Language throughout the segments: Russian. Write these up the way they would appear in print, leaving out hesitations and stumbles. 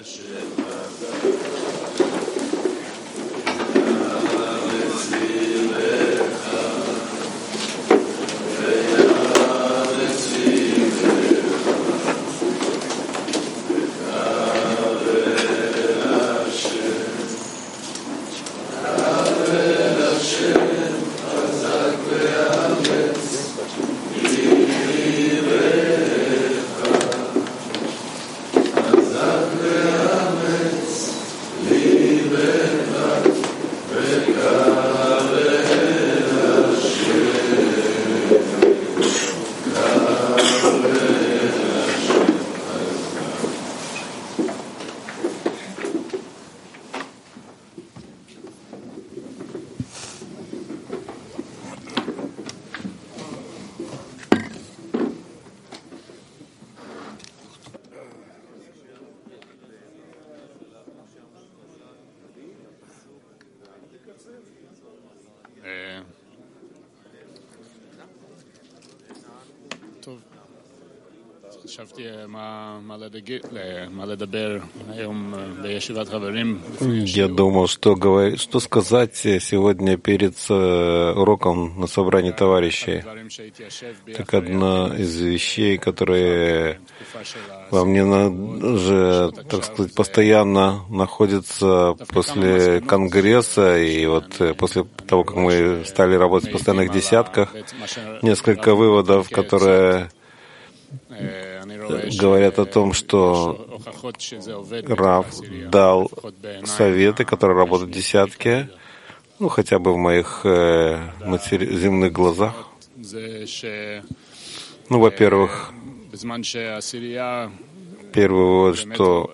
Я думал, что сказать сегодня перед уроком на собрании товарищей. Так одна из вещей, которые во мне же, так сказать, постоянно находится после конгресса и вот после того, как мы стали работать в постоянных десятках, несколько выводов, которые говорят о том, что Рав дал советы, которые работают в десятке, ну, хотя бы в моих земных глазах. Ну, во-первых, первый вывод, что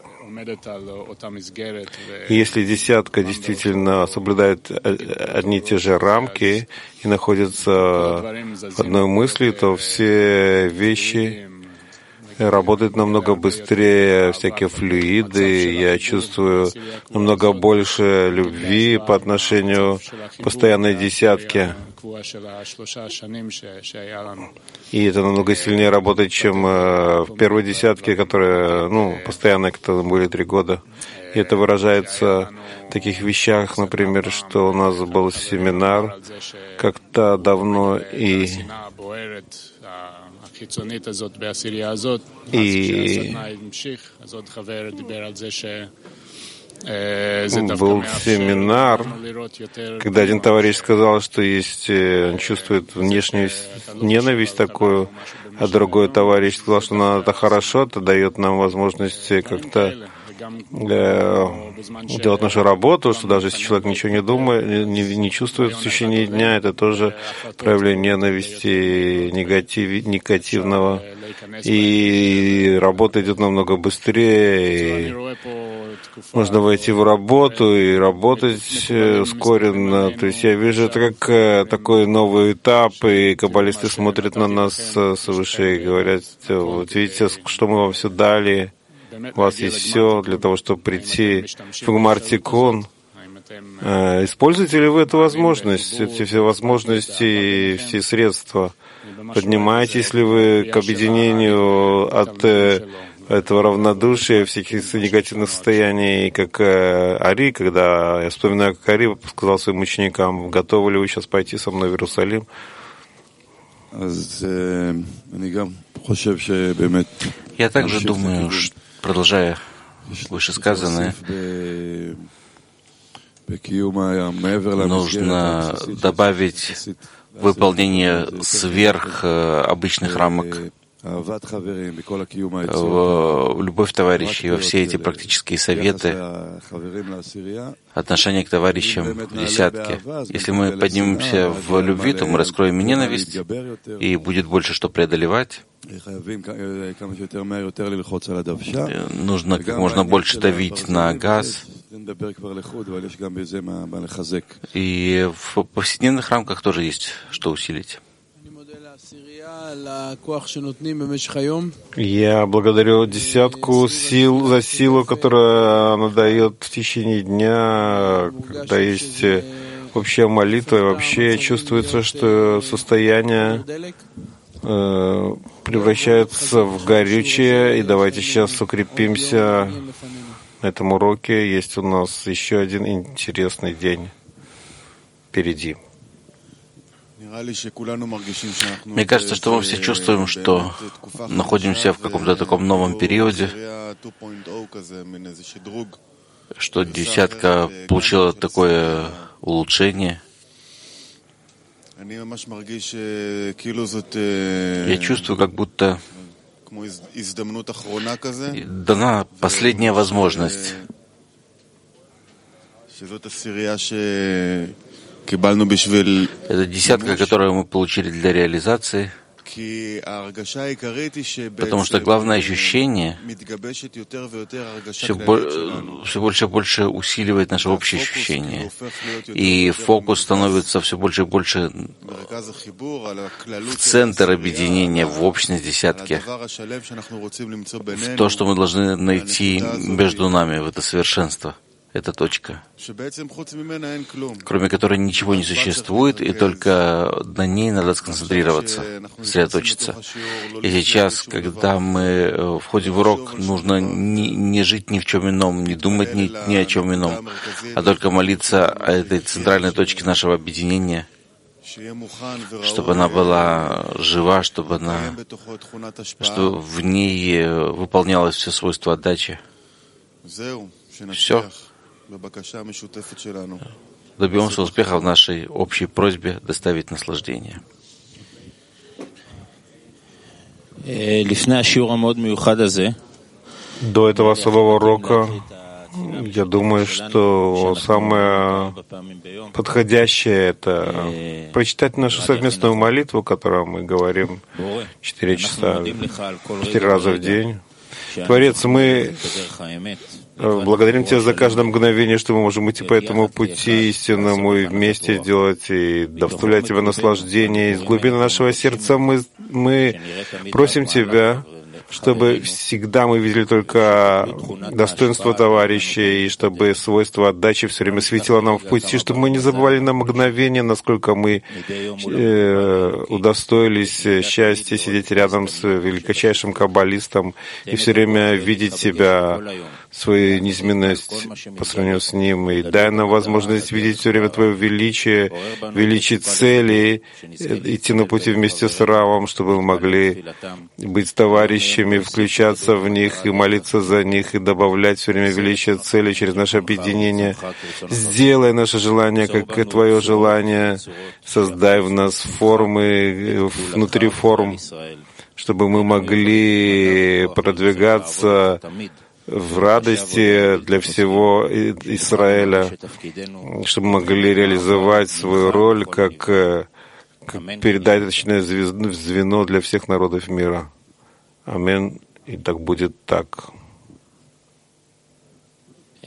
если десятка действительно соблюдает одни и те же рамки и находится в одной мысли, то все вещи работают намного быстрее, всякие флюиды, я чувствую намного больше любви по отношению к постоянной десятке. И это намного сильнее работает, чем в первой десятке, которая, постоянно, которые были 3 года. И это выражается в таких вещах, например, что у нас был семинар как-то давно, и был семинар, когда один товарищ сказал, что он чувствует внешнюю ненависть такую, а другой товарищ сказал, что это хорошо, это дает нам возможность как-то делать нашу работу, что даже если человек ничего не думает, не чувствует в течение дня, это тоже проявление ненависти, негативного. И работа идет намного быстрее, и можно войти в работу и работать ускоренно. То есть я вижу это как такой новый этап, и каббалисты смотрят на нас свыше и говорят: вот видите, что мы вам все дали, у вас есть все для того, чтобы прийти в Гмар-Тикун. Используете ли вы эту возможность, эти все возможности и все средства? Поднимаетесь ли вы к объединению от этого равнодушия, всяких негативных состояний, как Ари, когда я вспоминаю, как Ари сказал своим ученикам: готовы ли вы сейчас пойти со мной в Иерусалим? Я также думаю, продолжая вышесказанное, нужно добавить выполнение сверх обычных рамок, любовь товарищей, во все эти практические советы, отношение к товарищам в десятке. Если мы поднимемся в любви, то мы раскроем и ненависть, и будет больше что преодолевать. Нужно как можно больше давить на газ. И в повседневных рамках тоже есть что усилить. Я благодарю десятку сил за силу, которую она дает в течение дня, когда есть общая молитва, и вообще чувствуется, что состояние превращается в горючее, и давайте сейчас укрепимся На этом уроке есть у нас еще один интересный день впереди. Мне кажется, что мы все чувствуем, что находимся в каком-то таком новом периоде, что десятка получила такое улучшение. Я чувствую, как будто дана последняя возможность. Это десятка, которую мы получили для реализации, потому что главное ощущение все больше и больше усиливает наше общее ощущение. И фокус становится все больше и больше в центр объединения, в общность десятки, в то, что мы должны найти между нами, в это совершенство. Это точка, кроме которой ничего не существует, и только на ней надо сконцентрироваться, сосредоточиться. И сейчас, когда мы входим в урок, нужно не жить ни в чем ином, не думать ни о чем ином, а только молиться о этой центральной точке нашего объединения, чтобы она была жива, чтобы в ней выполнялось все свойства отдачи. Все. Добьемся успеха в нашей общей просьбе доставить наслаждение. До этого особого урока, я думаю, что самое подходящее — это прочитать нашу совместную молитву, которую мы говорим 4 раза в день. Творец, мы благодарим Тебя за каждое мгновение, что мы можем идти по этому пути истинному и вместе делать, и доставлять Тебе наслаждение. Из глубины нашего сердца мы просим Тебя, чтобы всегда мы видели только достоинство товарищей, и чтобы свойство отдачи все время светило нам в пути, чтобы мы не забывали на мгновение, насколько мы удостоились счастья сидеть рядом с величайшим каббалистом и все время видеть себя, свою низменность по сравнению с ним, и дай нам возможность видеть все время Твое величие, величие целей, идти на пути вместе с Равом, чтобы мы могли быть товарищами, включаться в них и молиться за них, и добавлять все время величие цели через наше объединение. Сделай наше желание, как и Твое желание, создай в нас формы, внутри форм, чтобы мы могли продвигаться в радости для всего Израиля, чтобы мы могли реализовать свою роль как передаточное звено для всех народов мира. Аминь. И так будет так. У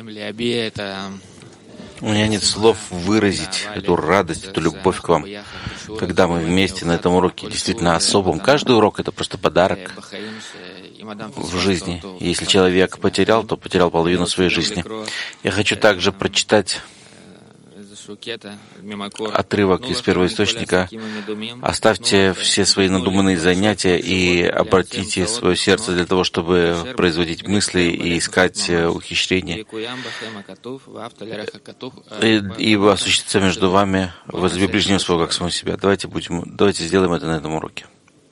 меня нет слов выразить эту радость, эту любовь к вам, когда мы вместе на этом уроке действительно особом. Каждый урок — это просто подарок в жизни. Если человек потерял, то потерял половину своей жизни. Я хочу также прочитать отрывок из первоисточника. Оставьте все свои надуманные занятия и обратите свое сердце для того, чтобы производить мысли и искать ухищрения. Ибо осуществится между вами возлюби ближнего своего, как самого себя. Давайте сделаем это на этом уроке.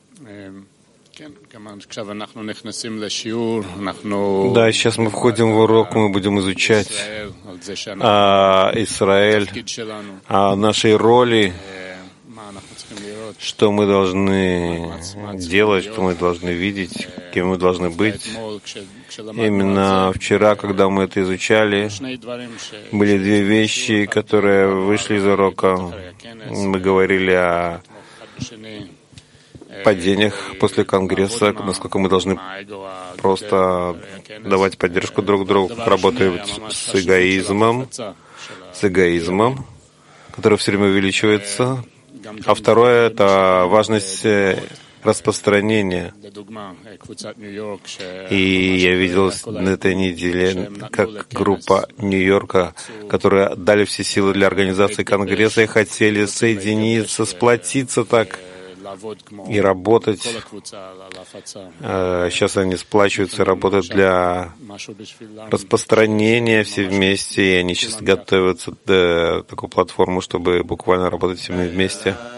Да, сейчас мы входим в урок, мы будем изучать Израиль, о нашей роли, что мы должны делать, что мы должны видеть, кем мы должны быть. Именно вчера, когда мы это изучали, были 2 вещи, которые вышли из урока. Мы говорили о падениях после Конгресса, насколько мы должны просто давать поддержку друг другу, работать с эгоизмом, который все время увеличивается. А второе — это важность распространения. И я видел на этой неделе, как группа Нью-Йорка, которые дали все силы для организации Конгресса и хотели соединиться, сплотиться так, и работать. Сейчас они сплачиваются, работают для распространения все вместе, и они сейчас готовятся к такой платформу, чтобы буквально работать все вместе.